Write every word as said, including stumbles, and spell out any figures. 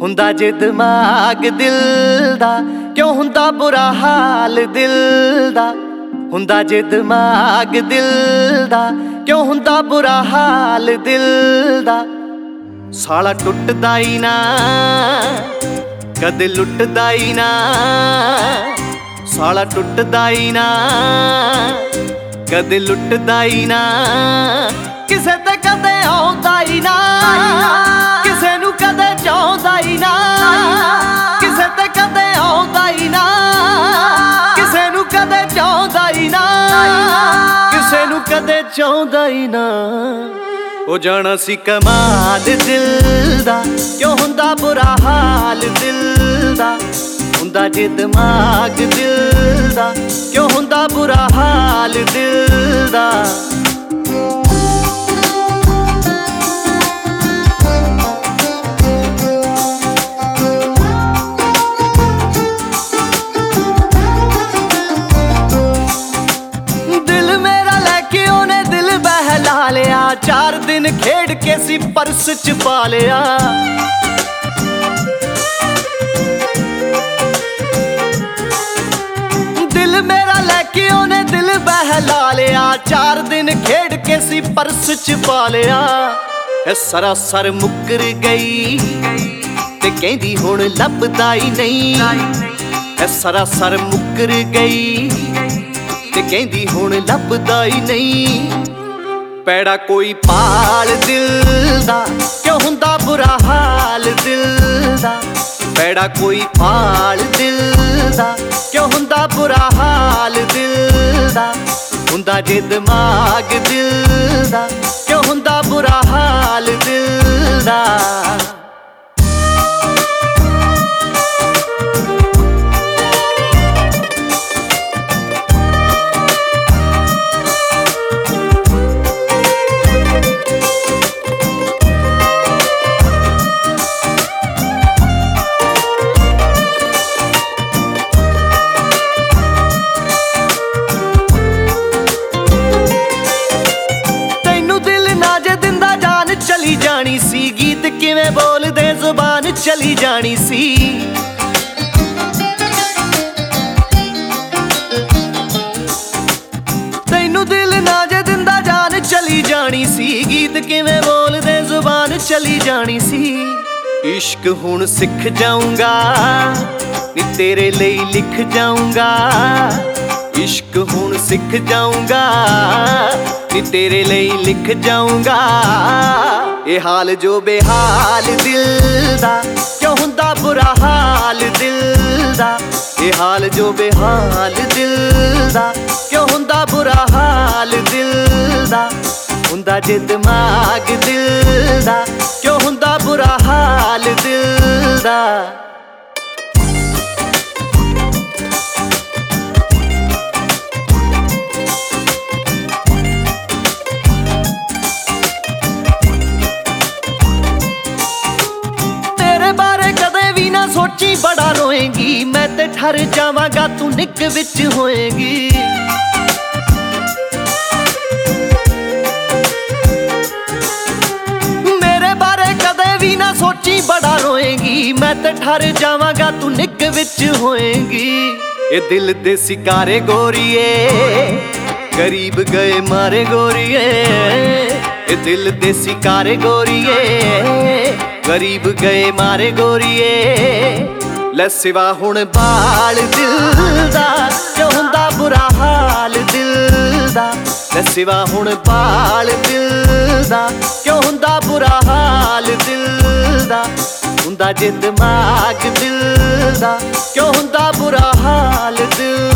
ਹੁੰਦਾ जे दिमाग दिल दा क्यों हुंदा बुरा हाल दिल दा। हुंदा जे दिमाग दिल दा क्यों हुंदा बुरा हाल दिल दा। साला टुटदा ही ना कदे लुटदा ही ना, साला टुटदा ही ना कदे लुटदा ही ना। किसे ते कदे आउंदा ही ना, किसे नू कदे चाहुंदा ही ना, किसे ते कदे आउंदा ही ना, किसे नू कदे चाहुंदा ही ना, किसे नू कदे चाहुंदा ही ना। हो जाना सी कमाल दिल दा क्यों हुंदा बुरा हाल दिल दा। हुंदा जे दिमाग दिल दा क्यों हुंदा बुरा हाल दिल दा। चार दिन खेड़ के सी परस च पा लिया, दिल मेरा लैके ओने दिल बहला लिया। चार दिन खेड़ के सी परस च पा लिया। ए सरासर मुकर गई ते कहंदी हुण लभदा ही नहीं। ए सरासर मुकर गई ते कहंदी हुण लभदा ही नहीं। पैड़ा कोई पाल दिल दा क्यों हुंदा बुरा हाल दिल दा। पैड़ा कोई पाल दिल दा क्यों हुंदा बुरा हाल दिल दा। हुंदा जे दिमाग दिल दा क्यों हुंदा बुरा हाल दिल दा। चली जानी सी गीत किवें बोलदे जुबान चली जानी सी। तैनू दिल ना जे दिंदा जान चली जानी सी। गीत किवें बोलदे जुबान चली जानी सी। इश्क हुण सिख जाऊंगा नी तेरे लिए लिख जाऊंगा। इश्क हुण सिख जाऊंगा नी तेरे लिए लिख जाऊंगा। ये हाल जो बेहाल दिल दा क्यों हुंदा बुरा हाल दिल दा। ये हाल जो बेहाल दिल दा क्यों हुंदा बुरा हाल दिल दा। हुंदा जे दिमाग दिल दा क्यों हुंदा बुरा हाल दिल दा। सोची बड़ा रोएगी मैं ते ठर जावांगा तू निक विच होएगी। मेरे बारे कदे भी ना सोची बड़ा रोएगी मैं ते ठर जावांगा तू निक विच होएगी। ये दिल दे सिकारे गोरीए गरीब गए मारे गोरीए। ये दिल दे सिकारे गोरीए गरीब गए मारे गोरीए। ले सिवा हुण बाल दिल दा क्यों हुंदा बुरा हाल दिल दा। ले सिवा हुण बाल दिल दा क्यों हुंदा बुरा हाल दिल दा। हुंदा जे दिमाग दिल दा क्यों हुंदा बुरा हाल दिल